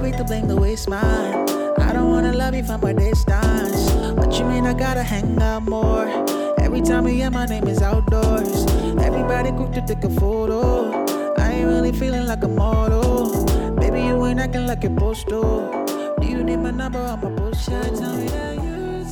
quick to blame the waste man. I don't wanna love you from a distance. What you mean I gotta hang out more? Every time we hear my name is outdoors. Everybody quick to take a photo. I ain't really feeling like a model. Baby, you ain't acting like you're supposed to. Do you need my number? I'm a bullshit. Tell me that you'd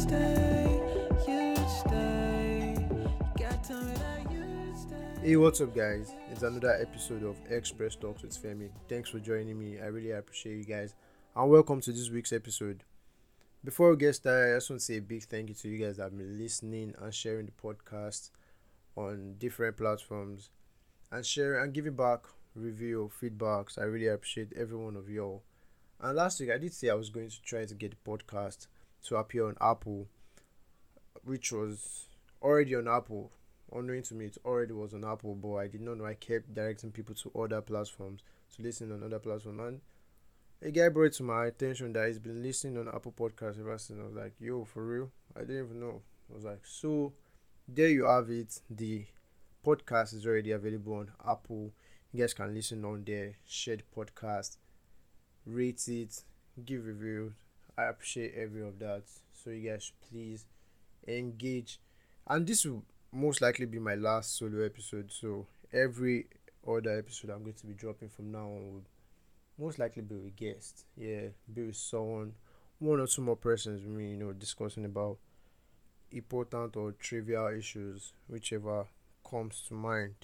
stay. You gotta tell me that you'd stay. Hey, what's up, guys? It's another episode of Express Talks with Femi. Thanks for joining me. I really appreciate you guys. And welcome to this week's episode. Before we get started, I just want to say a big thank you to you guys that have been listening and sharing the podcast on different platforms and sharing and giving back review feedbacks. I really appreciate every one of y'all. And last week I did say I was going to try to get the podcast to appear on Apple, which was already on Apple. Unknowing to me, it already was on Apple, but I did not know. I kept directing people to other platforms to listen on other platforms, and a guy brought it to my attention that he's been listening on Apple Podcasts ever since. I was like, yo, for real? I didn't even know. I was like, so there you have it. The podcast is already available on Apple. You guys can listen on there, share the podcast, rate it, give reviews. I appreciate every of that. So you guys should please engage. And this will most likely be my last solo episode. So every other episode I'm going to be dropping from now on will most likely be with guests. Yeah, be with someone, one or two more persons with me, discussing about important or trivial issues, whichever comes to mind.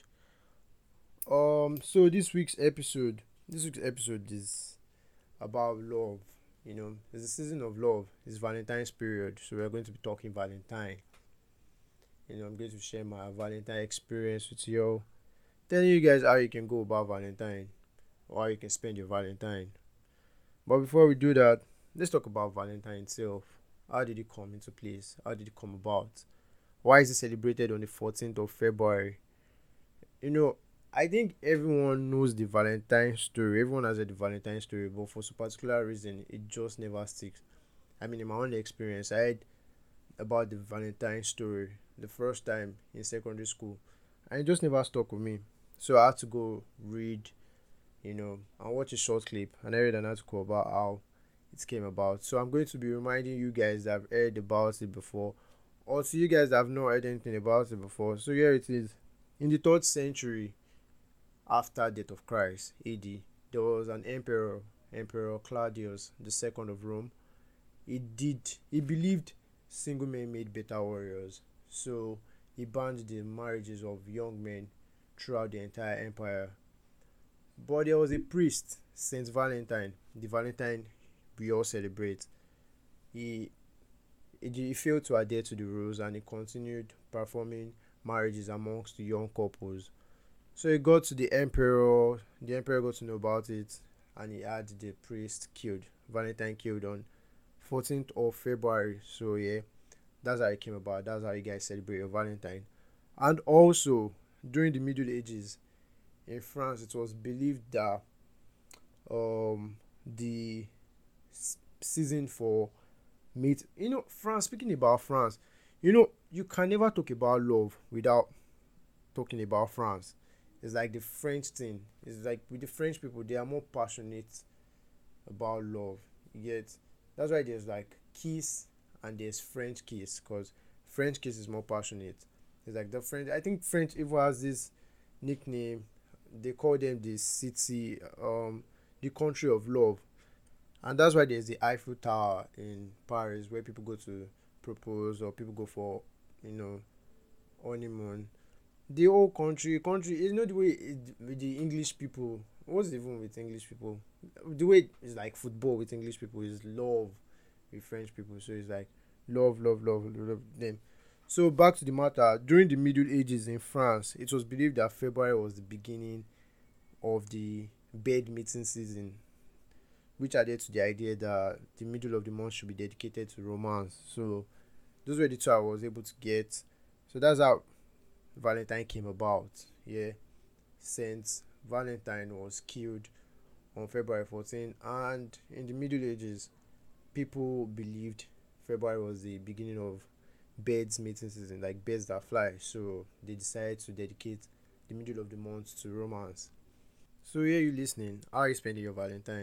So this week's episode is about love. It's the season of love. It's Valentine's period, so we're going to be talking Valentine. I'm going to share my Valentine experience with you, telling you guys how you can go about Valentine or how you can spend your Valentine. But before we do that, let's talk about Valentine itself. How did it come into place? How did it come about? Why is it celebrated on the 14th of February? I think everyone knows the Valentine story. Everyone has heard the Valentine story, but for some particular reason, it just never sticks. In my own experience, I heard about the Valentine story the first time in secondary school, and it just never stuck with me. So I had to go read, and watch a short clip, and I read an article about how it came about. So I'm going to be reminding you guys that have heard about it before, or to you guys that have not heard anything about it before. So here it is. In the 3rd century after death of Christ, AD, there was an emperor, Emperor Claudius II of Rome. He believed single men made better warriors, so he banned the marriages of young men throughout the entire empire. But there was a priest, Saint Valentine, the Valentine we all celebrate. He failed to adhere to the rules, and he continued performing marriages amongst the young couples. So he got to the emperor. The emperor got to know about it, and he had the priest killed, Valentine killed on 14th of February. So yeah, that's how it came about. That's how you guys celebrate your Valentine. And also, during the Middle Ages in France, it was believed that the season for mate, France, speaking about France, you can never talk about love without talking about France. It's like the French thing. It's like with the French people, they are more passionate about love. You get? That's why there's like kiss and there's French kiss, because French kiss is more passionate. It's like the French. I think French even has this nickname. They call them the city, the country of love, and that's why there's the Eiffel Tower in Paris where people go to propose or people go for honeymoon. The whole country, the way with the English people. What's even with English people? The way it's like football with English people is love with French people. So it's like love them. So back to the matter. During the Middle Ages in France, it was believed that February was the beginning of the bed meeting season, which added to the idea that the middle of the month should be dedicated to romance. So those were the two I was able to get. So that's how Valentine came about. Yeah, Saint Valentine was killed on February 14, and in the Middle Ages, people believed February was the beginning of birds mating season, like birds that fly. So they decided to dedicate the middle of the month to romance. So here you listening, how are you spending your Valentine?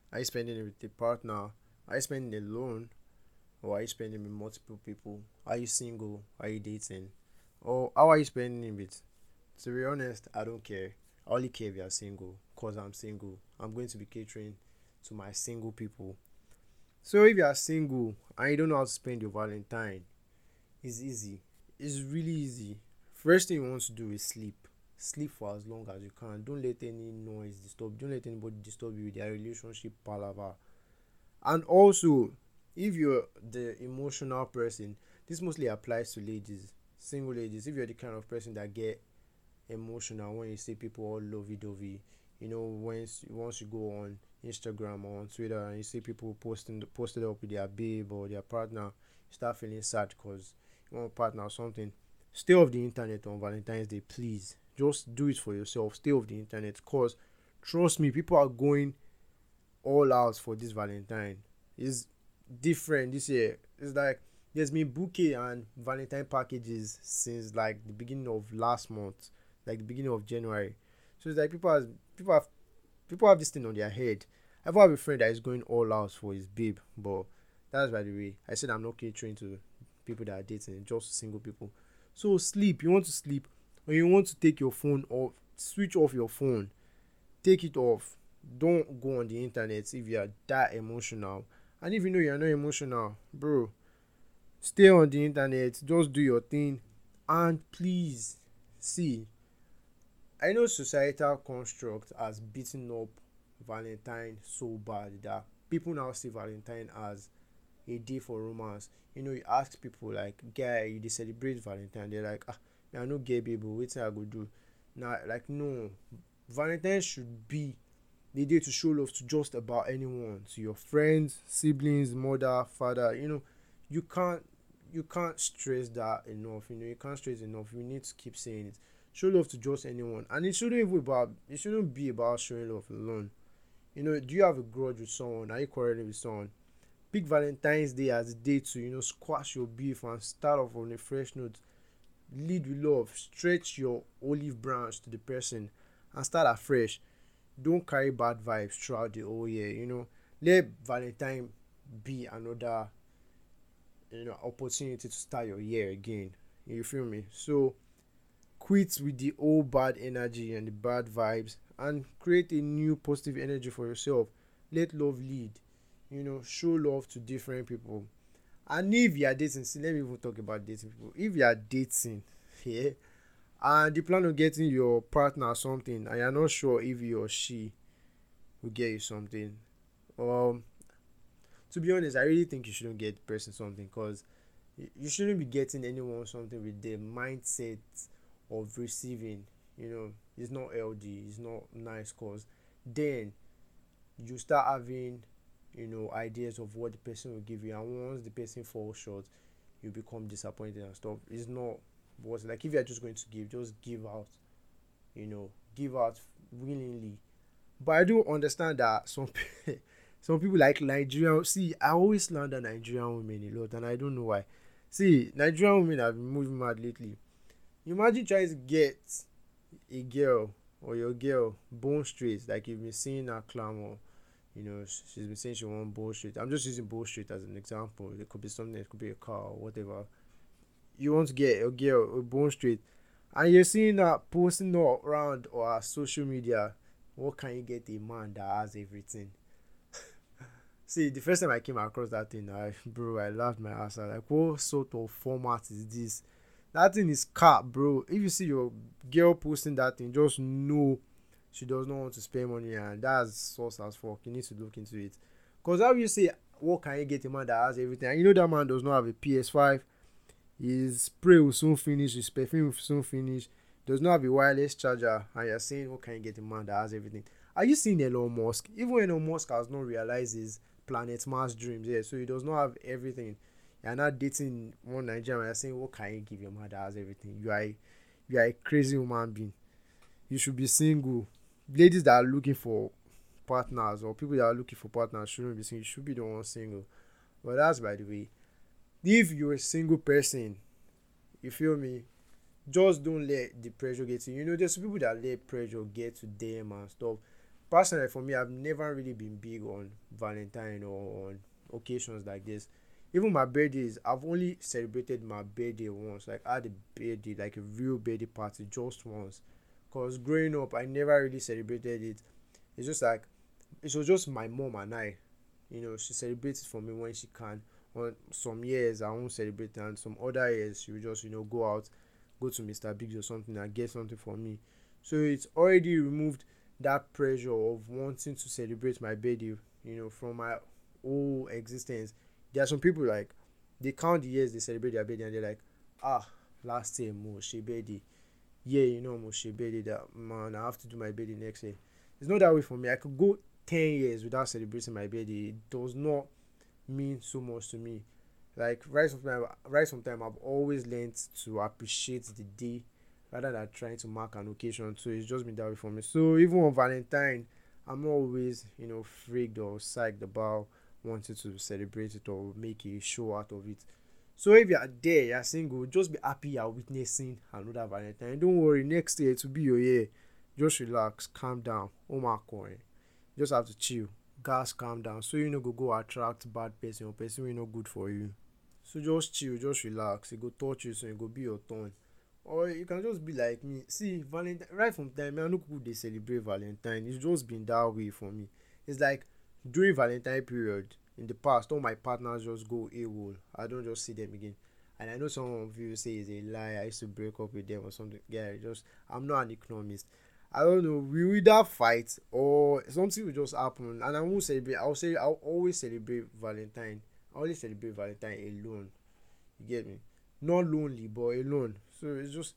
Are you spending it with a partner? Are you spending it alone? Or are you spending it with multiple people? Are you single? Are you dating? Or how are you spending it with? To be honest, I don't care. I only care if you're single. Because I'm single. I'm going to be catering to my single people. So if you are single and you don't know how to spend your Valentine, it's easy. It's really easy. First thing you want to do is sleep. Sleep for as long as you can. Don't let any noise disturb. Don't let anybody disturb you with their relationship palaver. And also, if you're the emotional person, this mostly applies to ladies, single ladies. If you're the kind of person that get emotional when you see people all lovey-dovey, once you go on Instagram or on Twitter and you see people posted up with their babe or their partner, you start feeling sad because you want a partner or something. Stay off the internet on Valentine's Day, please. Just do it for yourself. Stay off the internet, because trust me, people are going all out for this Valentine. It's different this year. It's like there's been bouquet and Valentine packages since like the beginning of last month, like the beginning of January. So it's like people have this thing on their head. I have a friend that is going all out for his babe, but that's by the way. I said I'm not catering to people that are dating, just single people. So sleep. You want to sleep, or you want to take your phone off, switch off your phone, take it off. Don't go on the internet if you are that emotional. And if you know you're not emotional, bro, stay on the internet, just do your thing. And please, see, I know societal construct has beaten up Valentine so bad that people now see Valentine as a day for romance. You ask people like, guy, you dey celebrate Valentine? They're like, I no get baby, wetin I go do? Now, like, no, Valentine should be the day to show love to just about anyone, to your friends, siblings, mother, father. You can't stress that enough. You can't stress enough. You need to keep saying it. Show love to just anyone, and it shouldn't be about showing love alone. Do you have a grudge with someone? Are you quarreling with someone? Pick Valentine's Day as a day to squash your beef and start off on a fresh note. Lead with love. Stretch your olive branch to the person and start afresh. Don't carry bad vibes throughout the whole year. Let Valentine be another opportunity to start your year again. You feel me? So quit with the old bad energy and the bad vibes and create a new positive energy for yourself. Let love lead. Show love to different people. And if you are dating, see, let me even talk about dating people. If you are dating, yeah, and you plan on getting your partner something and you're not sure if he or she will get you something, um to be honest, I really think you shouldn't get the person something, because you shouldn't be getting anyone something with the mindset of receiving. It's not LD, it's not nice, because then you start having ideas of what the person will give you, and once the person falls short, you become disappointed and stuff. It's not what, like, if you're just going to give, just give out, give out willingly. But I do understand that some people like Nigerian. See, I always slander Nigerian women a lot, and I don't know why. See, Nigerian women have been moving mad lately. Imagine trying to get a girl or your girl bone straight, like you've been seeing her clamor. She's been saying she wants bone straight. I'm just using bone straight as an example. It could be something, it could be a car or whatever. You want to get a girl a bone straight, and you're seeing her posting all around or her social media. What can you get a man that has everything? See, the first time I came across that thing, I laughed my ass out. Like, what sort of format is this? That thing is cap, bro. If you see your girl posting that thing, just know she does not want to spend money, and that's sauce as fuck. You need to look into it. Because how you say, what can you get a man that has everything? And that man does not have a PS5. His spray will soon finish. His perfume will soon finish. Does not have a wireless charger. And you're saying, what can you get a man that has everything? Are you seeing Elon Musk? Even Elon Musk has not realized his planet Mars dreams. Yeah, so he does not have everything. You're not dating one Nigerian. You're saying, what can you give your man that has everything? You are a crazy human being. You should be single. Ladies that are looking for partners, or people that are looking for partners, shouldn't be single. You should be the one single. But that's by the way. If you're a single person, you feel me, just don't let the pressure get to you. There's people that let pressure get to them and stuff. Personally, for me, I've never really been big on Valentine or on occasions like this. Even my birthdays, I've only celebrated my birthday once. Like I had a birthday, like a real birthday party, just once. Cause growing up, I never really celebrated it. It's just like it was just my mom and I. She celebrates for me when she can. On some years, I won't celebrate, and some other years, she will just go out, go to Mr. Biggs or something, and get something for me. So it's already removed that pressure of wanting to celebrate my birthday, from my whole existence. There are some people like they count the years they celebrate their birthday and they're like, last year mo she birthday. Yeah, mo she birthday that man, I have to do my birthday next year. It's not that way for me. I could go 10 years without celebrating my birthday. It does not mean so much to me. Like right sometime I've always learned to appreciate the day rather than trying to mark an occasion. So it's just been that way for me. So even on Valentine, I'm not always, freaked or psyched about wanting to celebrate it or make a show out of it. So if you're there, you're single, just be happy you're witnessing another Valentine. Don't worry, next year it will be your year. Just relax, calm down. Oh my coin. Just have to chill. Gas calm down. So you know go attract bad person or person we not good for you. So just chill, just relax. It go touch you so it go be your turn. Or you can just be like me. See, Valentine right from time, I know people they celebrate Valentine. It's just been that way for me. It's like during Valentine period in the past, all my partners just go AWOL. I don't just see them again. And I know some of you say it's a lie. I used to break up with them or something. Yeah, I'm not an economist. I don't know. We either fight or something will just happen. And I won't celebrate. I'll always celebrate Valentine. I always celebrate Valentine alone. You get me? Not lonely, but alone. So it's just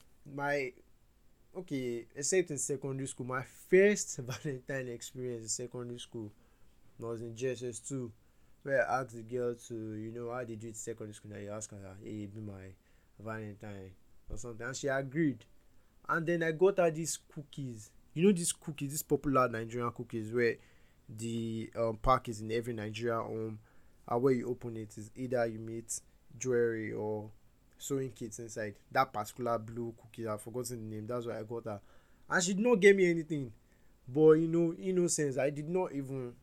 my okay, except in secondary school. My first Valentine experience in secondary school was in JSS2, where I asked the girl to, how did you in secondary school? Now you ask her, hey, be my Valentine or something, and she agreed. And then I got her these cookies. These cookies, these popular Nigerian cookies, where the pack is in every Nigerian home, and where you open it is either you meet jewelry or sewing kits inside. That particular blue cookie, I've forgotten the name. That's why I got her, and she did not get me anything. But innocence, I did not even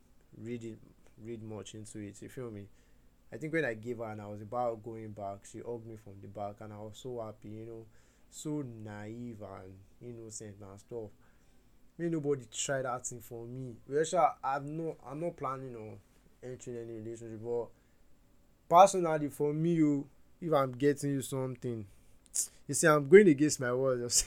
read much into it. You feel me? I think when I gave her and I was about going back, she hugged me from the back, and I was so happy. So naive and innocent and stuff. Nobody tried that thing for me. Well, sure, I'm not planning on entering any relationship, but personally for me, if I'm getting you something, you see, I'm going against my words.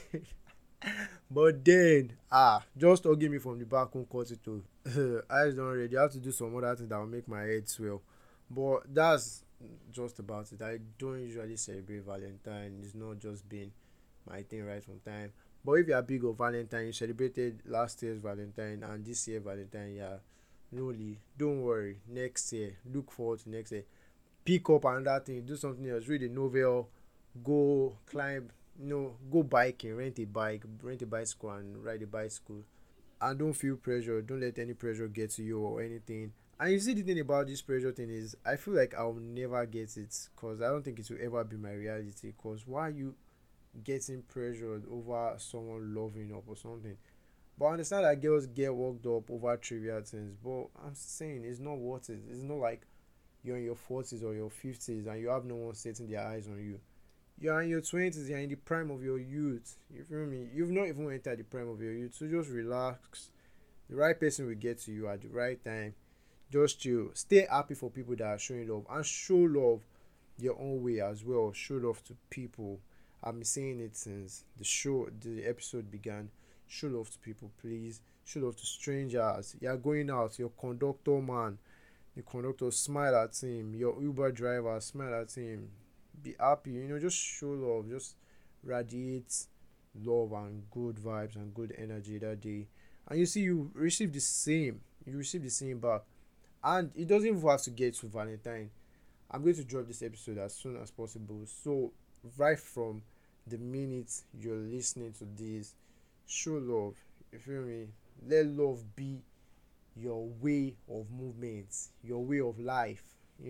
But then, just hugging me from the back won't cut it too. Eyes don't ready. I have to do some other things that will make my head swell. But that's just about it. I don't usually celebrate Valentine. It's not just been my thing right from time. But if you are big of Valentine, you celebrated last year's Valentine and this year Valentine, yeah, really, don't worry. Next year, look forward to next year. Pick up another thing, do something else, read a novel, go climb, go biking, rent a bicycle and ride a bicycle. And don't feel pressure. Don't let any pressure get to you or anything. And you see, the thing about this pressure thing is, I feel like I'll never get it because I don't think it will ever be my reality. Because why are you getting pressured over someone loving up or something? But I understand that girls get worked up over trivial things. But I'm saying it's not worth it. It's not like you're in your 40s or your 50s and you have no one setting their eyes on you. You're in your 20s, you're in the prime of your youth. You feel me? You've not even entered the prime of your youth. So just relax. The right person will get to you at the right time. Just chill. Stay happy for people that are showing love. And show love your own way as well. Show love to people. I've been saying it since the episode began. Show love to people, please. Show love to strangers. You're going out, your conductor man. The conductor, smile at him. Your Uber driver, smile at him. Be happy, just show love, just radiate love and good vibes and good energy that day, and you receive the same back. And it doesn't even have to get to Valentine. I'm going to drop this episode as soon as possible, so right from the minute you're listening to this, show love. You feel me? Let love be your way of movement, your way of life.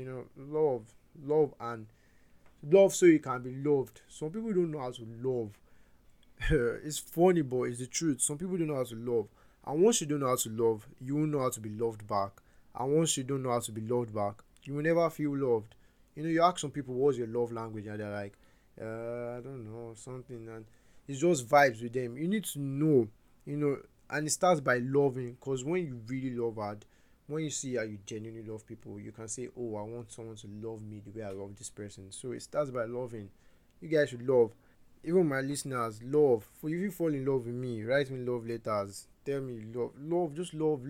Love and love so you can be loved. Some people don't know how to love. It's funny, but it's the truth. Some people don't know how to love. And once you don't know how to love, you won't know how to be loved back. And once you don't know how to be loved back, you will never feel loved. You ask some people what's your love language, and they're like, I don't know, something, and it's just vibes with them. You need to know, and it starts by loving, because when you really love hard, when you see how you genuinely love people, you can say, oh, I want someone to love me the way I love this person. So it starts by loving. You guys should love. Even my listeners, love. If you fall in love with me, write me love letters. Tell me love, just love.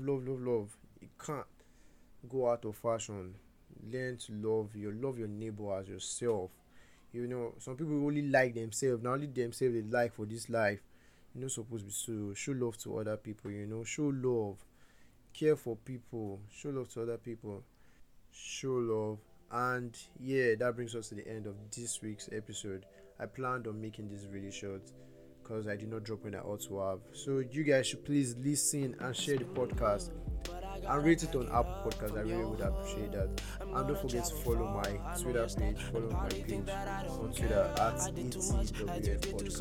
You can't go out of fashion. Learn to love your neighbor as yourself. Some people only like themselves. Not only themselves they like for this life. You're not supposed to be so. Show love to other people. Show love. Care for people. Show love to other people. Show love. And yeah, that brings us to the end of this week's episode. I planned on making this really short because I did not drop when I ought to have. So you guys should please listen and share the podcast and rate it on Apple Podcasts. I really would appreciate that. And don't forget to follow my Twitter page, follow my page on Twitter at ETWF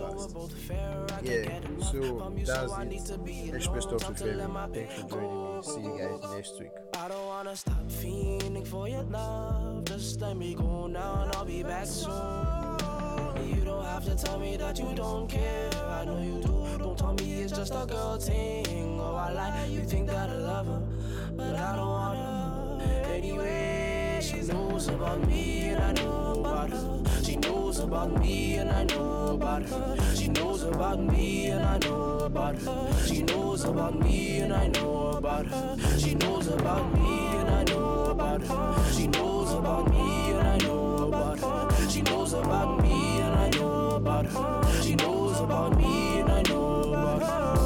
Podcast. Yeah, so that's it. Express Talks with Femi. Thanks for joining me. See you guys next week. I don't wanna stop feeling for your love. Just let me go now and I'll be back soon. You don't have to tell me that you don't care. I know you do. Don't tell me it's just a girl thing. Oh, I like you think that I love her, but I don't want her. Anyway, she knows about me and I know about her. She knows about me and I know about her. She knows about me and I know about her. She knows about me and I know about her. She knows about me and I know about her. She knows about me and I know about her. She knows about me and I know about her. She knows about me and I know about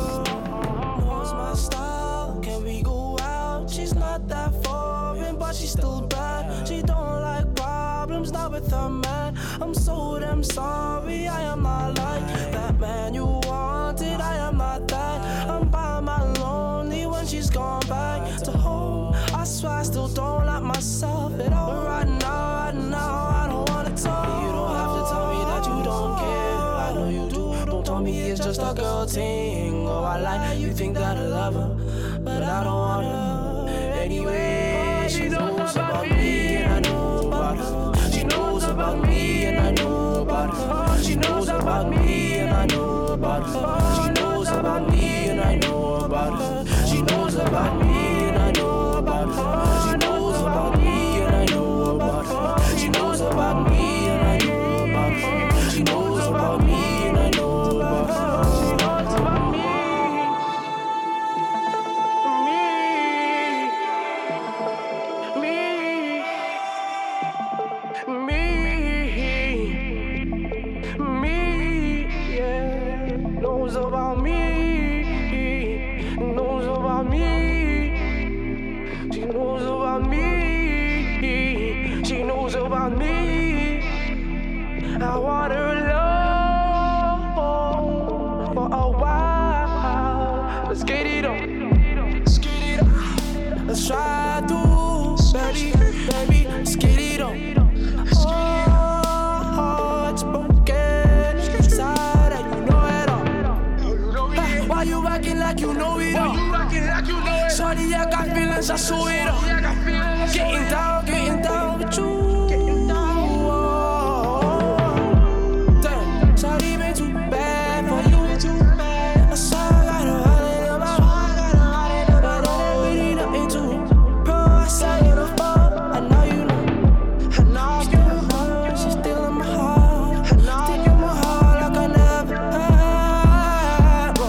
her. Knows my style, can we go out? She's not that foreign, but she's still bad. She don't like problems, not with her man. I'm so damn sorry, I am not like that man you wanted. I am not that. I'm by my lonely when she's gone back to home. I swear I still don't like myself at all. Right now, I don't wanna talk. You don't have to tell me that you don't care. I know you do. Don't tell me it's just a girl thing. Oh, I like you think that I love her, but I don't want her. Anyway, she knows about me and I know about her. She knows about me and I know about her. She knows about me and I know about her. She knows about me and I know about her. She knows about me and I know about her. She knows about me and I know about her. She knows about me and I know about her. She knows about me and I know about her. She knows about me. Knows about me, knows about me. She knows about me, she knows about me. I want her love for a while. Let's get it on, let's get it on. Let's try to, baby, let's get it on. Oh, it's broken inside and you know it all. Why you acting like you know it all? Sorry, I got feelings, I saw it all. Getting down with you. Damn, sorry, been too bad for you. That's all I gotta about. I don't really nothing to. Bro, I said it before, I know you know. I know you. She's still in my heart. Still in my heart like I never had.